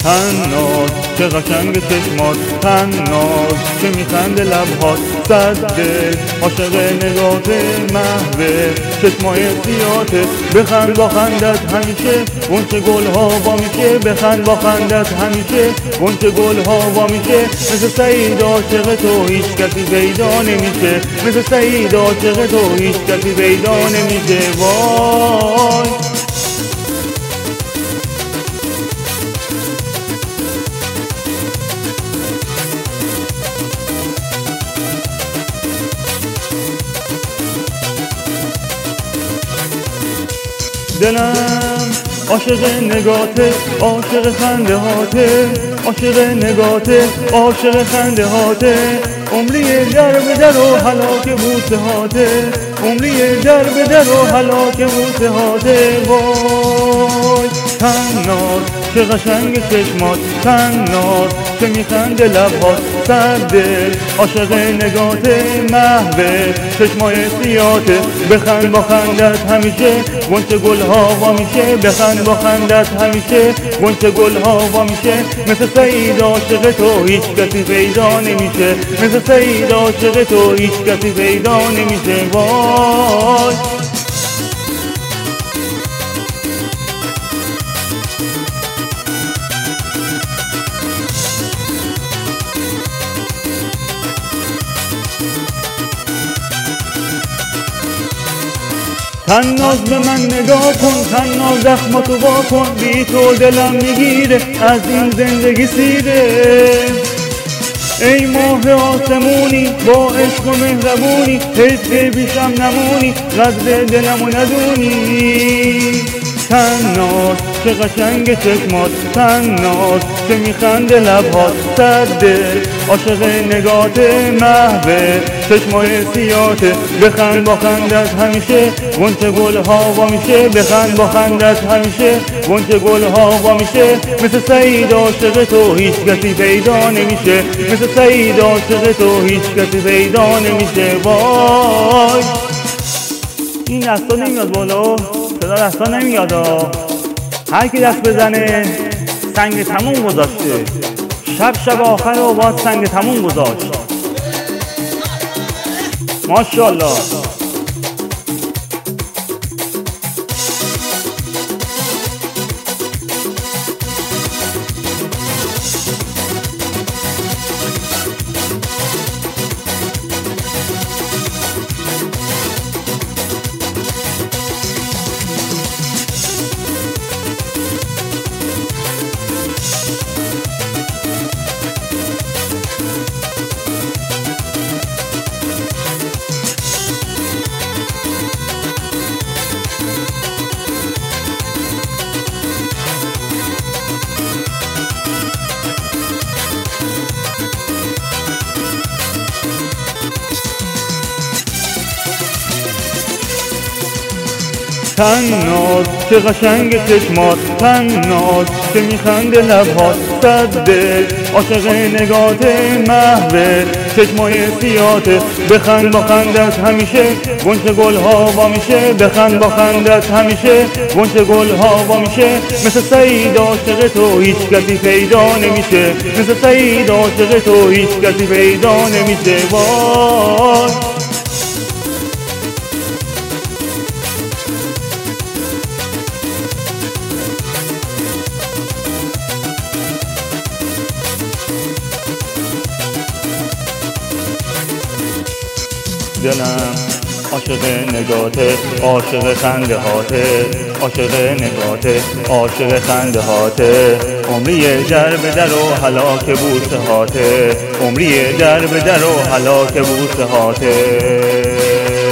تناز چه قشنگ چشمات، تناز چه میخنده لبهات، صد دل عاشق نگات، محو چشمای سیاته. بخند با خندت همیشه غنچه گلها وا میشه، بخند با خندت همیشه غنچه گلها وا میشه. مثل سعید عاشق تو هیچ کسی پیدا نمیشه، مثل سعید عاشق تو هیچ کسی پیدا نمیشه. وای دلم عاشق نگاته، عاشق خنده هاته، عاشق نگاته، عاشق خنده هاته. عمری در به در و هلاک بوسه هاته، عمری در به در و هلاک بوسه هاته. وای تناز چه قشنگ چشمات، تناز چه میخنده لبهات، صد دل عاشق نگات، محو چشمای سیاته. بخند با خندت همیشه غنچه گلها وا میشه، بخند با خندت همیشه غنچه گلها وا میشه. مثل سعید عاشق تو هیچ کسی پیدا نمیشه، مثل سعید عاشق تو هیچ کسی پیدا نمیشه. وای تناز به من نگاه کن، تناز زخماتو وا کن، بی تو دلم میگیره از این زندگی سیره. ای ماه آسمونی با عشق و مهربونی، حیف بیشم نمونی قدر دلمو ندونی. تناز چه قشنگ چشمات، تناز چه میخنده لبهات، صد دل عاشق نگات، محو چشمای سیاته. بخند با خندت همیشه غنچه گلها وا میشه، بخند با خندت همیشه غنچه گلها وا میشه. مثل سعید عاشق تو هیچ کسی پیدا نمیشه، مثل سعید عاشق تو هیچ کسی پیدا نمیشه. وای این دستا نمیاد بالا، صدا دستا نمیاد. هر کی دست بزنه سنگ تموم گذاشته، شب آخر رو باز سنگ تموم گذاشت. ماشاءالله. تناز چه قشنگ چشمات، تناز چه میخنده لبهات، صد دل عاشق نگات، محو چشمای سیاته. بخند با خندت همیشه غنچه گلها وا میشه، بخند با خندت همیشه غنچه گلها وا میشه. مثل سعید عاشق تو هیچ کسی پیدا نمیشه، مثل سعید عاشق تو هیچ کسی پیدا نمیشه. وای دلم عاشق نگاته، عاشق خنده هاته، عاشق نگاته، عاشق خنده هاته. عمری در به در و هلاک بوسه هاته، عمری در به در و هلاک بوسه هاته.